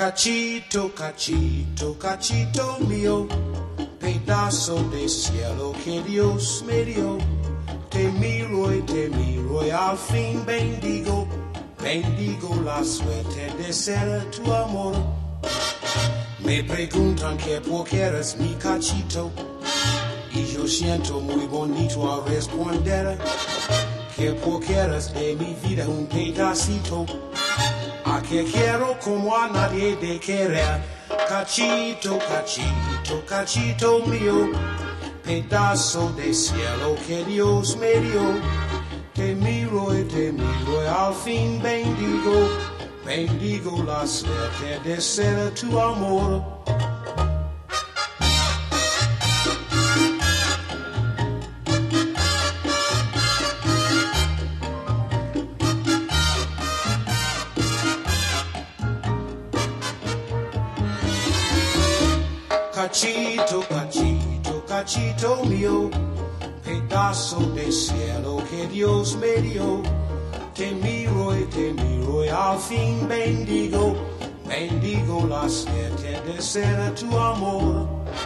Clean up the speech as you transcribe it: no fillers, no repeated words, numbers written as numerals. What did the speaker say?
Cachito, cachito, cachito mío, pedazo de cielo que Dios me dio. Te miro y al fin bendigo, bendigo la suerte de ser tu amor. Me preguntan que por qué eres mi cachito, y yo siento muy bonito al responder que por qué eres de mi vida un pedacito, a que quiero como a nadie de querer. Cachito, cachito, cachito mío, pedazo de cielo que Dios me dio. Te miro y al fin bendigo, bendigo la suerte de ser tu amor. Cachito, cachito, cachito mío, pedazo de cielo que Dios me dio. Te miro y al fin bendigo, bendigo la suerte de ser tu amor.